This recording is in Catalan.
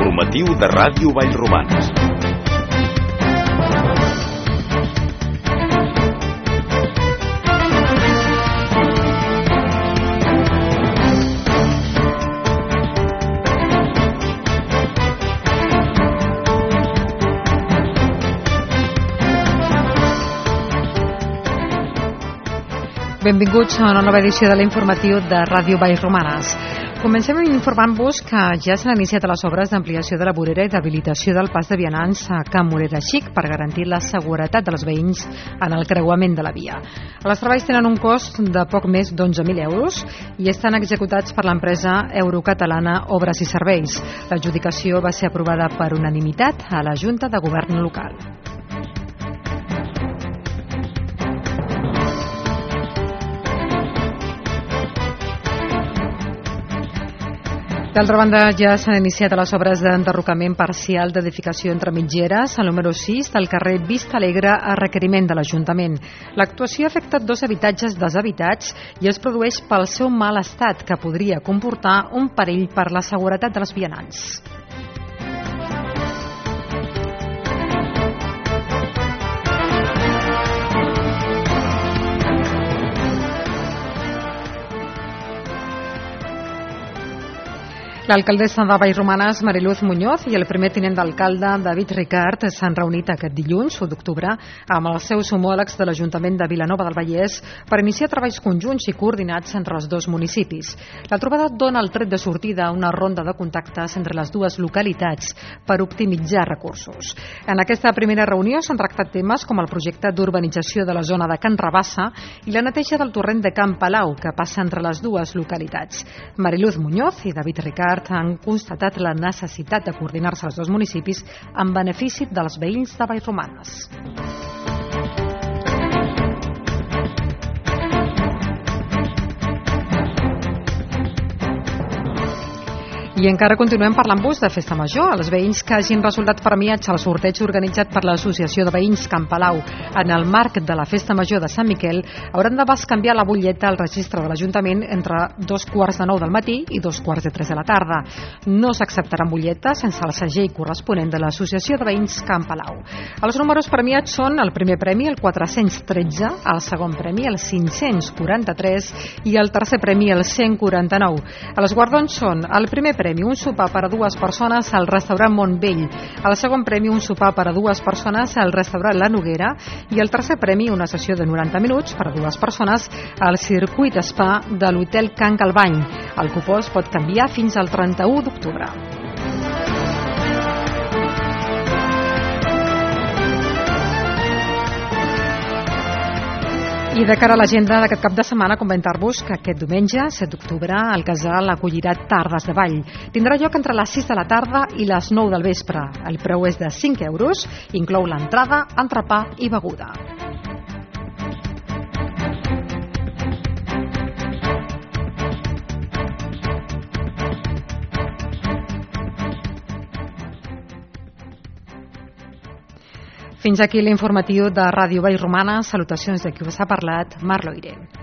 L'informatiu de Ràdio Vallromanes. Benvinguts a una nova edició de l'informatiu de Ràdio Vallromanes. Comencem informant-vos que ja s'han iniciat les obres d'ampliació de la vorera i d'habilitació del pas de vianants a Can Morera Xic per garantir la seguretat dels veïns en el creuament de la via. Els treballs tenen un cost de poc més d'11.000 euros i estan executats per l'empresa eurocatalana Obres i Serveis. L'adjudicació va ser aprovada per unanimitat a la Junta de Govern local. D'altra banda, ja s'han iniciat les obres d'enderrocament parcial d'edificació entre mitgeres al número 6 del carrer Vista Alegre a requeriment de l'Ajuntament. L'actuació ha afectat 2 habitatges deshabitats i es produeix pel seu mal estat, que podria comportar un perill per la seguretat dels vianants. L'alcaldessa de Vallromanes, Mariluz Muñoz, i el primer tinent d'alcalde, David Ricart, s'han reunit aquest dilluns, 1 d'octubre, amb els seus homòlegs de l'Ajuntament de Vilanova del Vallès per iniciar treballs conjunts i coordinats entre els dos municipis. La trobada dona el tret de sortida a una ronda de contactes entre les dues localitats per optimitzar recursos. En aquesta primera reunió s'han tractat temes com el projecte d'urbanització de la zona de Can Rabassa i la neteja del torrent de Can Palau, que passa entre les dues localitats. Mariluz Muñoz i David Ricart han constatat la necessitat de coordinar-se els dos municipis en benefici dels veïns de Vallromanes. I encara continuem parlant-vos de Festa Major. Els veïns que hagin resultat premiats al sorteig organitzat per l'Associació de Veïns Can Palau en el marc de la Festa Major de Sant Miquel hauran de bescanviar la butlleta al registre de l'Ajuntament entre 2:45 del matí i 2:45 de la tarda. No s'acceptaran butlletes sense el segell corresponent de l'Associació de Veïns Can Palau. Els números premiats són el primer premi, el 413, el segon premi, el 543 i el tercer premi, el 149. Els guardons són el primer premi, un sopar per a 2 persones al restaurant Montvell, el segon premi, un sopar per a 2 persones al restaurant La Noguera i el tercer premi, una sessió de 90 minuts per a 2 persones al circuit spa de l'Hotel Can Calvany. El cupó es pot canviar fins al 31 d'octubre. I de cara a l'agenda d'aquest cap de setmana, comentar-vos que aquest diumenge, 7 d'octubre, el casal acollirà Tardes de Ball. Tindrà lloc entre les 6 de la tarda i les 9 del vespre. El preu és de 5 euros, inclou l'entrada, entrepà i beguda. Fins aquí l'informatiu de Ràdio Vallromanes. Salutacions de qui us ha parlat, Mar Loire.